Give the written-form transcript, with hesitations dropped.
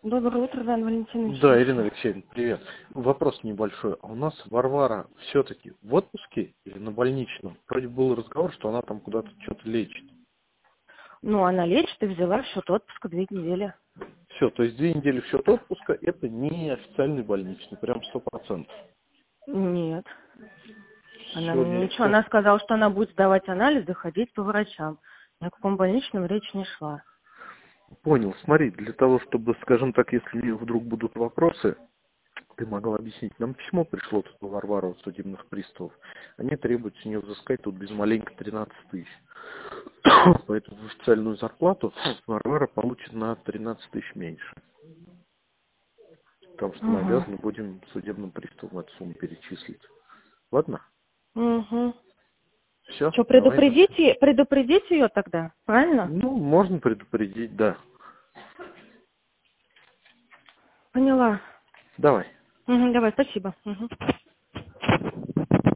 Доброе утро, Иван Валентинович. Да, Ирина Алексеевна, привет. Вопрос небольшой. А у нас Варвара все-таки в отпуске или на больничном? Вроде был разговор, что она там куда-то что-то лечит. Ну, она лечит и взяла в счет отпуска 2 недели. Все, то есть 2 недели в счет отпуска, это не официальный больничный, прям 100%. Нет. Она Все, мне ничего. Она сказала, что она будет сдавать анализы, ходить по врачам. Ни о каком больничном речь не шла. понял. Смотри, для того, чтобы, скажем так, если вдруг будут вопросы, ты могла объяснить. Нам письмо пришло тут на Варвару от судебных приставов. Они требуют с нее взыскать тут без маленько 13 тысяч. Поэтому официальную зарплату Варвара получит на 13 тысяч меньше. Потому что мы Угу. обязаны будем судебным приставам эту сумму перечислить. Ладно? Угу. Все, Что, давай на связи. предупредить ее тогда? Правильно? Ну, можно предупредить, да. Поняла. Давай. Угу, давай, спасибо. Угу.